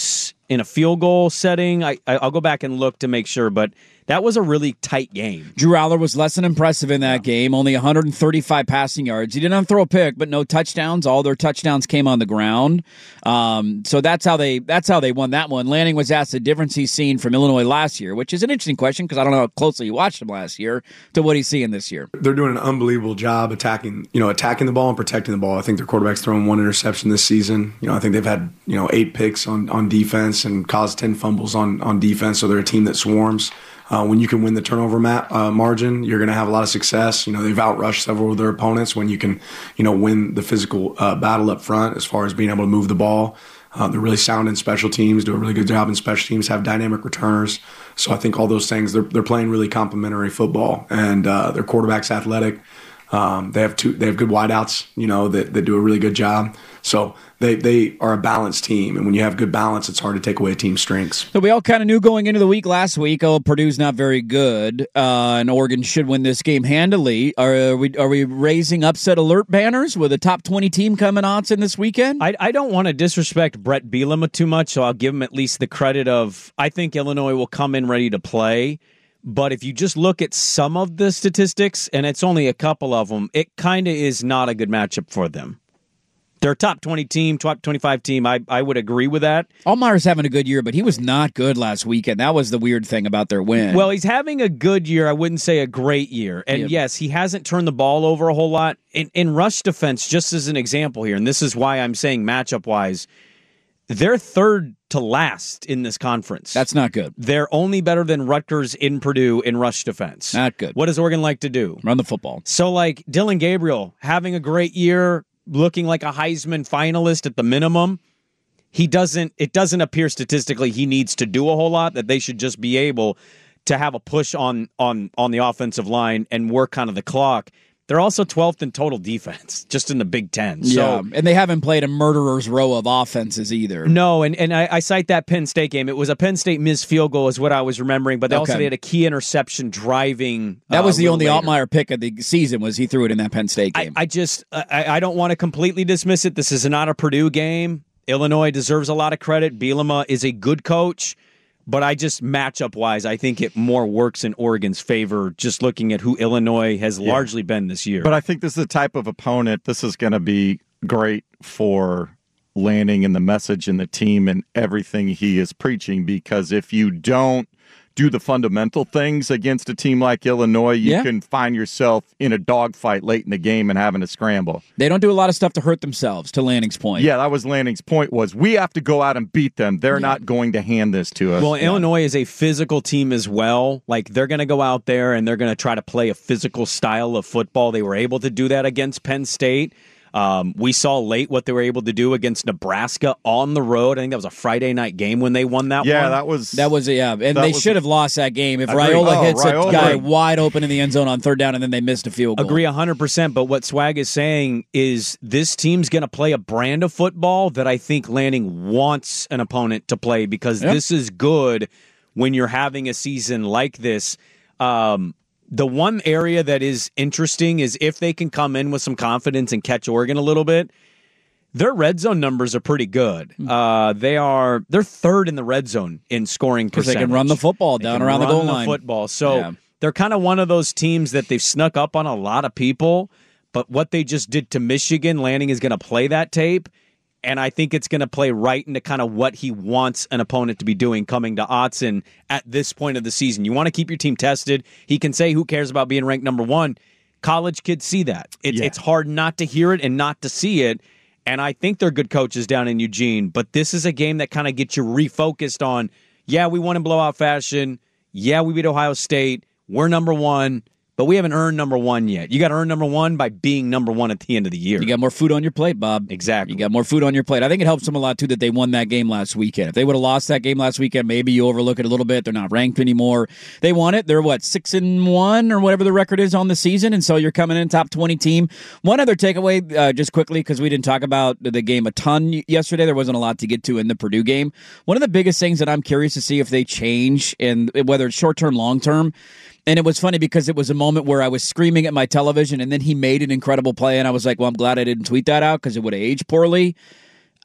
in a field goal setting. I, I, I'll go back and look to make sure, but that was a really tight game. Drew Aller was less than impressive in that yeah. game, only one hundred thirty-five passing yards. He didn't throw a pick, but no touchdowns. All their touchdowns came on the ground. Um, so that's how they that's how they won that one. Lanning was asked the difference he's seen from Illinois last year, which is an interesting question because I don't know how closely you watched him last year to what he's seeing this year. They're doing an unbelievable job attacking, you know, attacking the ball and protecting the ball. I think their quarterback's thrown one interception this season. You know, I think they've had, you know, eight picks on, on defense and caused ten fumbles on, on defense. So they're a team that swarms. Uh, when you can win the turnover ma- uh, margin, you're going to have a lot of success. You know, they've outrushed several of their opponents when you can, you know, win the physical uh, battle up front as far as being able to move the ball. Uh, they're really sound in special teams, do a really good job in special teams, have dynamic returners. So I think all those things, they're they're playing really complementary football, and uh, their quarterback's athletic. Um, they have two. They have good wideouts, you know, that, that do a really good job. So they they are a balanced team, and when you have good balance, it's hard to take away a team's strengths. So we all kind of knew going into the week last week, oh, Purdue's not very good, uh, and Oregon should win this game handily. Are we are we raising upset alert banners with a top twenty team coming odds in this weekend? I I don't want to disrespect Brett Bielema too much, so I'll give him at least the credit of I think Illinois will come in ready to play. But if you just look at some of the statistics, and it's only a couple of them, it kind of is not a good matchup for them. They're a top twenty team, top twenty-five team. I, I would agree with that. Allmeier's having a good year, but he was not good last weekend. That was the weird thing about their win. Well, he's having a good year. I wouldn't say a great year. And yeah. yes, he hasn't turned the ball over a whole lot. In, in rush defense, just as an example here, and this is why I'm saying matchup-wise, they're third to last in this conference. That's not good. They're only better than Rutgers in Purdue in rush defense. Not good. What does Oregon like to do? Run the football. So, like, Dylan Gabriel having a great year, looking like a Heisman finalist at the minimum. He doesn't, it doesn't appear statistically he needs to do a whole lot, that they should just be able to have a push on on on the offensive line and work kind of the clock. They're also twelfth in total defense, just in the Big Ten. So, yeah, and they haven't played a murderer's row of offenses either. No, and, and I, I cite that Penn State game. It was a Penn State missed field goal is what I was remembering, but they okay. also they had a key interception driving. That was uh, the only later. Altmaier pick of the season, was he threw it in that Penn State game. I, I just, I, I don't want to completely dismiss it. This is not a Purdue game. Illinois deserves a lot of credit. Bielema is a good coach. But I just, matchup-wise, I think it more works in Oregon's favor, just looking at who Illinois has yeah. largely been this year. But I think this is the type of opponent, this is going to be great for Lanning and the message and the team and everything he is preaching, because if you don't do the fundamental things against a team like Illinois, you yeah. can find yourself in a dogfight late in the game and having to scramble. They don't do a lot of stuff to hurt themselves, to Lanning's point. Yeah, that was Lanning's point, was we have to go out and beat them. They're yeah. not going to hand this to us. Well, yeah. Illinois is a physical team as well. Like, they're going to go out there and they're going to try to play a physical style of football. They were able to do that against Penn State. Um, we saw late what they were able to do against Nebraska on the road. I think that was a Friday night game when they won that yeah, one. that was that was yeah, and they should have lost that game if Agree. Raiola oh, hits Raiola. a guy wide open in the end zone on third down, and then they missed a field goal. Agree one hundred percent. But what Swag is saying is this team's going to play a brand of football that I think Lanning wants an opponent to play, because yep. this is good when you're having a season like this. Um, The one area that is interesting is if they can come in with some confidence and catch Oregon a little bit, their red zone numbers are pretty good. Uh, they are they're third in the red zone in scoring percentage. They can run the football down around the goal the line. Football. So yeah. they're kind of one of those teams that they've snuck up on a lot of people. But what they just did to Michigan, Lanning is going to play that tape. And I think it's going to play right into kind of what he wants an opponent to be doing coming to Autzen at this point of the season. You want to keep your team tested. He can say, who cares about being ranked number one? College kids see that. It's, yeah. it's hard not to hear it and not to see it. And I think they're good coaches down in Eugene. But this is a game that kind of gets you refocused on, yeah, we won in blowout fashion. Yeah, we beat Ohio State. We're number one. But we haven't earned number one yet. You got to earn number one by being number one at the end of the year. You got more food on your plate, Bob. Exactly. You got more food on your plate. I think it helps them a lot, too, that they won that game last weekend. If they would have lost that game last weekend, maybe you overlook it a little bit. They're not ranked anymore. They won it. They're, what, six and one or whatever the record is on the season, and so you're coming in top twenty team. One other takeaway, uh, just quickly, because we didn't talk about the game a ton yesterday. There wasn't a lot to get to in the Purdue game. One of the biggest things that I'm curious to see if they change, and whether it's short-term, long-term, and it was funny because it was a moment where I was screaming at my television, and then he made an incredible play, and I was like, well, I'm glad I didn't tweet that out because it would have aged poorly.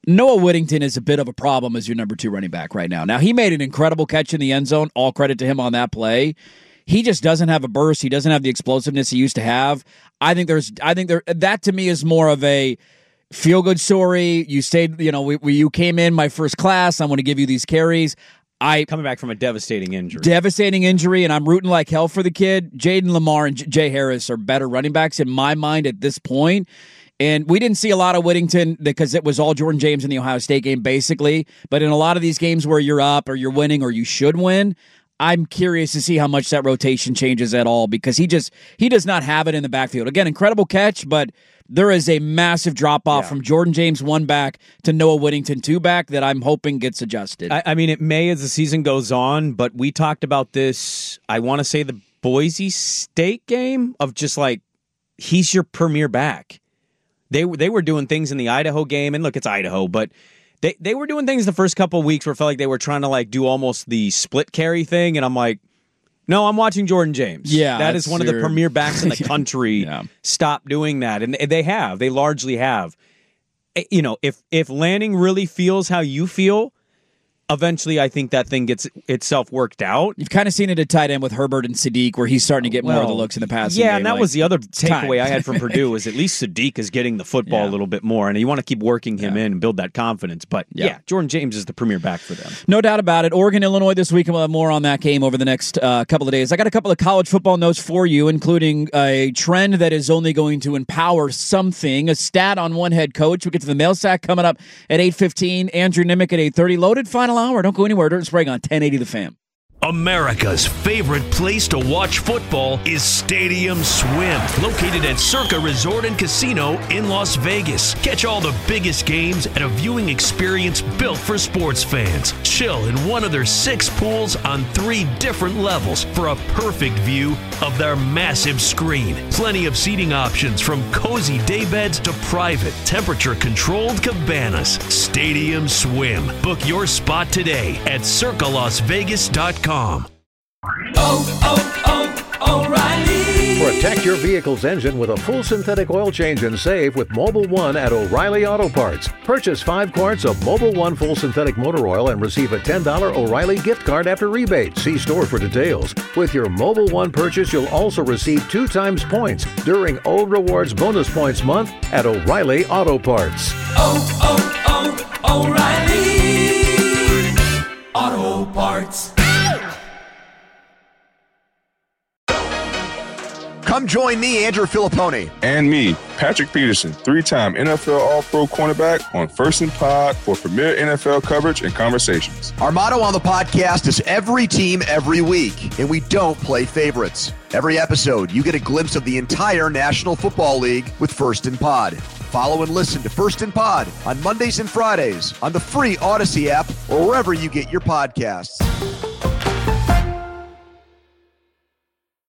Noah Whittington is a bit of a problem as your number two running back right now. Now, he made an incredible catch in the end zone. All credit to him on that play. He just doesn't have a burst. He doesn't have the explosiveness he used to have. I think there's, I think there, that to me is more of a feel-good story. You stayed, you know, we, we, you came in my first class. I want to give you these carries. I coming back from a devastating injury. Devastating injury, and I'm rooting like hell for the kid. Jaden Lamar and J- Jay Harris are better running backs in my mind at this point. And we didn't see a lot of Whittington because it was all Jordan James in the Ohio State game, basically. But in a lot of these games where you're up or you're winning or you should win, I'm curious to see how much that rotation changes at all because he just he does not have it in the backfield. Again, incredible catch, but there is a massive drop-off yeah. from Jordan James one back to Noah Whittington two back that I'm hoping gets adjusted. I, I mean, it may as the season goes on, but we talked about this, I want to say the Boise State game of just like, he's your premier back. They they were doing things in the Idaho game, and look, it's Idaho, but they, they were doing things the first couple of weeks where it felt like they were trying to like do almost the split carry thing, and I'm like, no, I'm watching Jordan James. Yeah, that is one of the premier backs in the country. yeah. Stop doing that, and they have. They largely have. You know, if if Lanning really feels how you feel, eventually I think that thing gets itself worked out. You've kind of seen it at tight end with Herbert and Sadiq where he's starting to get well, more of the looks in the passing Yeah, game. and that like, was the other takeaway time. I had from Purdue is at least Sadiq is getting the football Yeah. a little bit more, and you want to keep working him Yeah. in and build that confidence. But yeah. Yeah. Jordan James is the premier back for them. No doubt about it. Oregon, Illinois this week, and we'll have more on that game over the next uh, couple of days. I got a couple of college football notes for you, including a trend that is only going to empower something, a stat on one head coach. We'll get to the mail sack coming up at eight fifteen. Andrew Nimick at eight thirty. Loaded final hour. Don't go anywhere. Dirt and Sprague on ten eighty The Fan. America's favorite place to watch football is Stadium Swim, located at Circa Resort and Casino in Las Vegas. Catch all the biggest games at a viewing experience built for sports fans. Chill in one of their six pools on three different levels for a perfect view of their massive screen. Plenty of seating options from cozy daybeds to private, temperature-controlled cabanas. Stadium Swim. Book your spot today at circa las vegas dot com. Oh, oh, oh, O'Reilly. Protect your vehicle's engine with a full synthetic oil change and save with Mobil one at O'Reilly Auto Parts. Purchase five quarts of Mobil one full synthetic motor oil and receive a ten dollars O'Reilly gift card after rebate. See store for details. With your Mobil one purchase, you'll also receive two times points during O Rewards Bonus Points Month at O'Reilly Auto Parts. Oh, oh, oh, O'Reilly Auto Parts. Come join me, Andrew Filipponi. And me, Patrick Peterson, three-time N F L All-Pro cornerback on First and Pod for premier N F L coverage and conversations. Our motto on the podcast is every team, every week, and we don't play favorites. Every episode, you get a glimpse of the entire National Football League with First and Pod. Follow and listen to First and Pod on Mondays and Fridays on the free Odyssey app or wherever you get your podcasts.